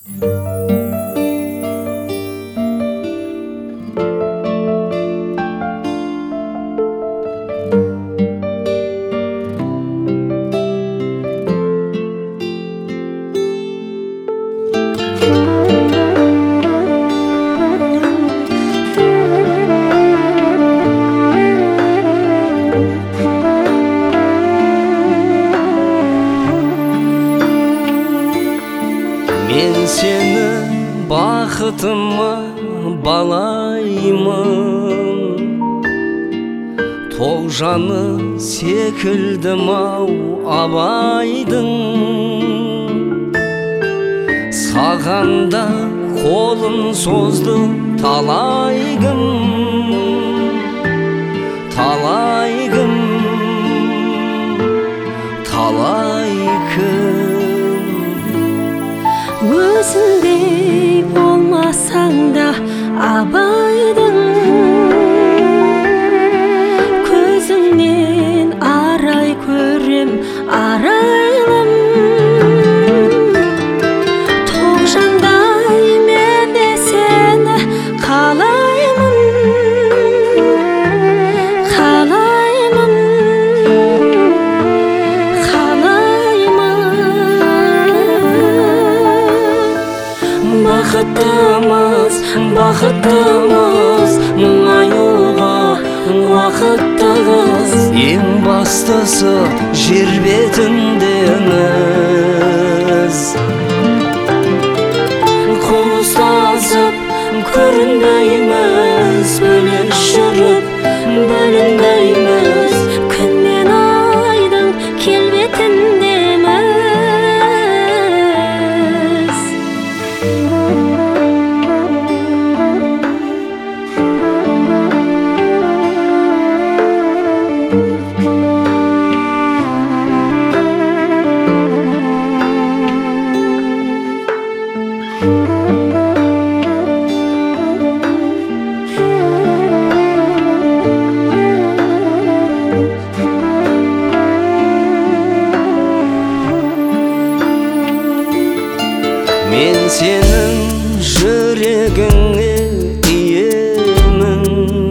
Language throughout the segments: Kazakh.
Мен сені бақытыма балаймын, тоғжаны секілдім-ау абайдың. Сағанда қолын созды талай күн, талай күн, талай күн. Өзіңдей болмасаң да абайдың, көзіңнен арай көрем арайлым. Тоғжандай мен де сені қалаймын, қалаймын, бақыттымыз, бақыттымыз, мұңаюға уақыттығыз. Ең бастысы жер бетіндеміз. Қол ұстасып көрінбейміз, бөлек жүріп бөлінбейміз. Күн мен айдың келбетіндеміз. Мен сенің жүрегіңе иемін,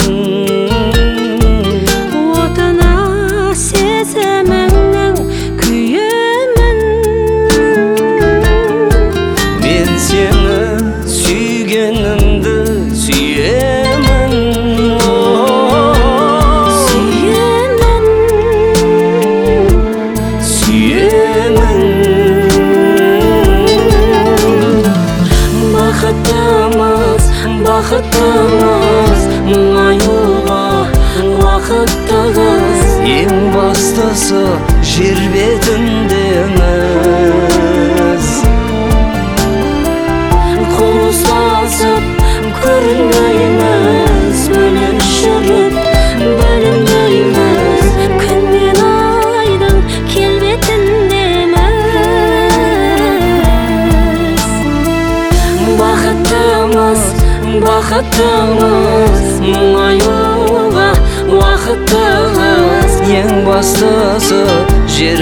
отына сезіміңнің күйемін. мен сені сүйгенімді сүйемін, Сүйемін, сүйемін. бақыттымыз, бақыттымыз, мұңаюға уақыттығыз. Ең бастысы жер бетіндеміз. Қол ұстасып көрінбейміз, бөлек жүріп бөлінбейміз. Күн мен айдың келбетіндеміз. Бақыттымыз, бақыттымыз, мұңаюға уақыттығыз. Ең бастысы жер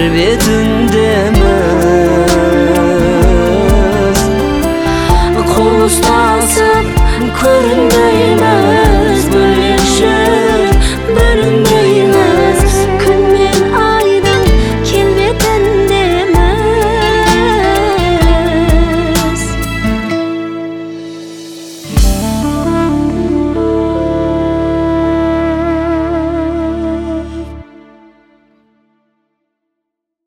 бетіндеміз. Қол ұстасып көрінбейміз,